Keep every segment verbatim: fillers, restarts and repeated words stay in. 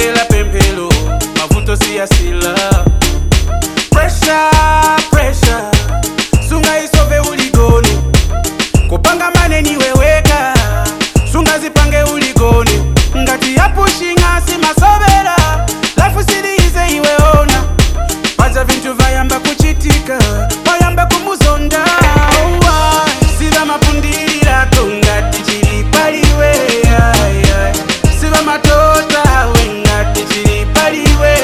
Pempela pempelo, mavuto siya sila. Pressure, pressure, sunga isove uligoni. Kupanga maneni weweka, sunga zipange uligoni. Ngati ya pushinga si masobela, life usilize iwe ona. Baza vintu vayamba kuchitika, vayamba kumuzonda. Siva mapundiri lako ngati chili paliwe. Siva matota we ngati chili paliwe.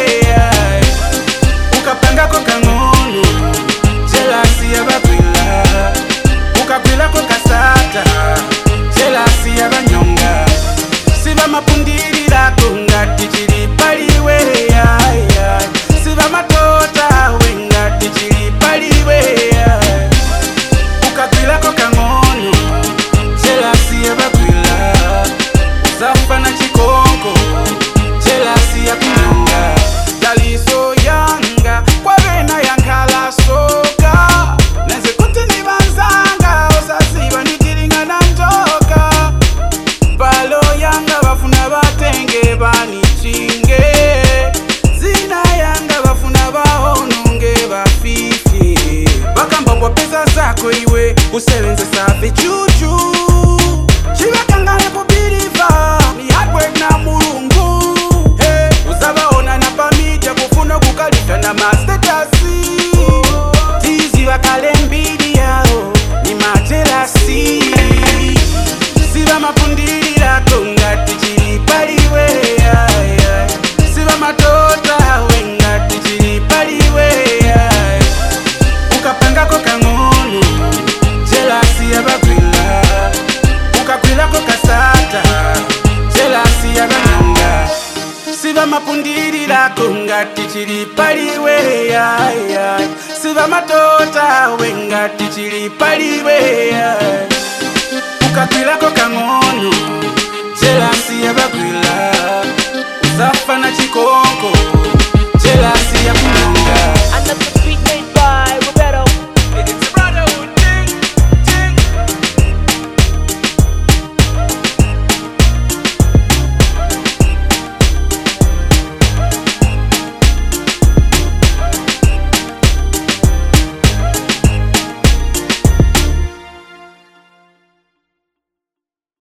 Ukapanga koka ngono, jealousy ya bakwila. Ukakwila koka sata, jealousy ya banyonga. Siva mapundiri lako ngati chili paliwe. Siva matota we ngati chili paliwe. Ukakwila koka ngono, jealousy ya bakwila. Zafa na chikonko, jealousy ya kunyonga. Daliso yanga, kwa vena yankala soka. Neze kuti ni banzanga, osasiba nitiringa na njoka. Balo yanga bafuna batenge bani chinge. Zina yanga bafuna bahononge bafifi. Bakamba kwa pesa zako iwe, usebenze safi chuchu. Chibakangane kubiriva, ni hard work na mulungu. Hey, uzabaona na pamija kufuna kukalita na mastatasi. Tizi wakale mbidi yao, ni majelasi. Siva mapundiri lako ngati chili paliwe. Siva matota we ngati chili paliwe. Ukapanga koka ngono, jealousy ya bakwila. Ukakwila koka sata, jealousy ya banyonga. Siva mapundiri lako ngati chili paliwe. Siva matota we ngati chili paliwe. Ukakwila koka ngono, jealousy ya bakwila. Zafa